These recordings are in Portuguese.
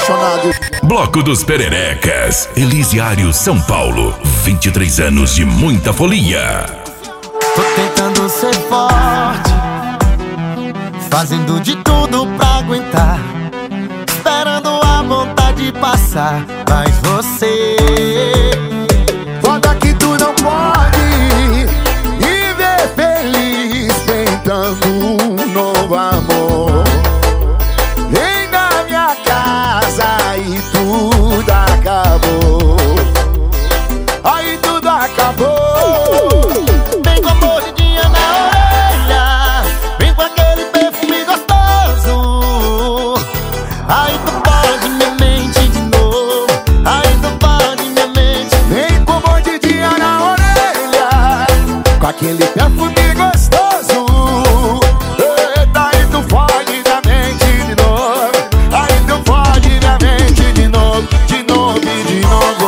apaixonado. Bloco dos Pererecas, Elisiário, São Paulo. 23 anos de muita folia. Tô tentando ser forte, fazendo de tudo pra aguentar, esperando a vontade passar. Mas você, foda que tu não pode viver feliz tentando um novo amor. Vem na minha casa e tudo acabou. Aí tudo acabou. vem com mordidinha na orelha, vem com aquele perfume gostoso. Aí tu pode minha mente de novo, aí tu pode minha mente. Vem com mordidinha na orelha, com aquele perfume gostoso. Eita, aí tu fode minha mente de novo, aí tu fode minha mente de novo, de novo e de novo.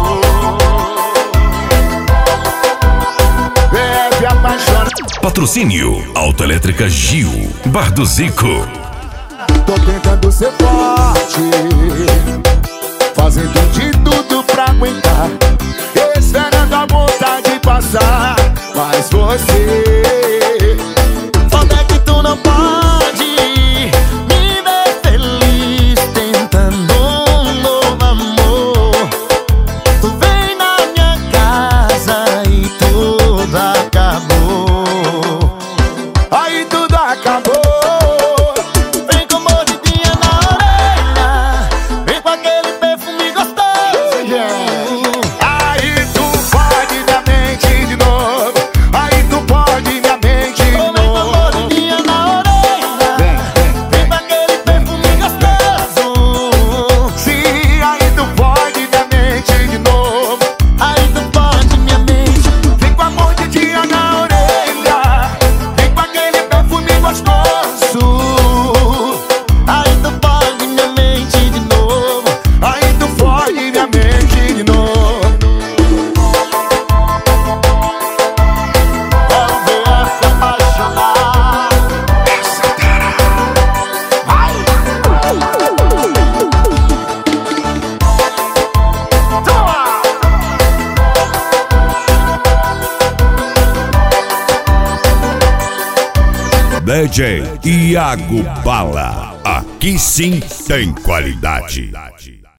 Bebe apaixonado. Patrocínio Autoelétrica Gil, Bar do Zico. Tô tentando ser forte, fazendo de tudo pra aguentar, esperando a vontade passar. Mas você, Foda que tu não pode me ver feliz tentando um novo amor. Tu vem na minha casa e tudo acabou. aí tudo acabou. Vem com mordidinha na orelha, vem com aquele perfume gostoso. Aí tu pode minha mente de novo, aí tu pode minha mente de Vem com novo. mordidinha na orelha, vem com aquele perfume gostoso. Sim, aí tu pode minha mente de novo. Aí tu pode minha mente. Vem com a mordidinha na orelha, vem com aquele perfume gostoso. Aí tu pode minha mente de novo. Aí tu fode minha mente de novo. Quero ver se apaixonar. Vai. Toma. DJ Iago Bala. Aqui sim tem qualidade.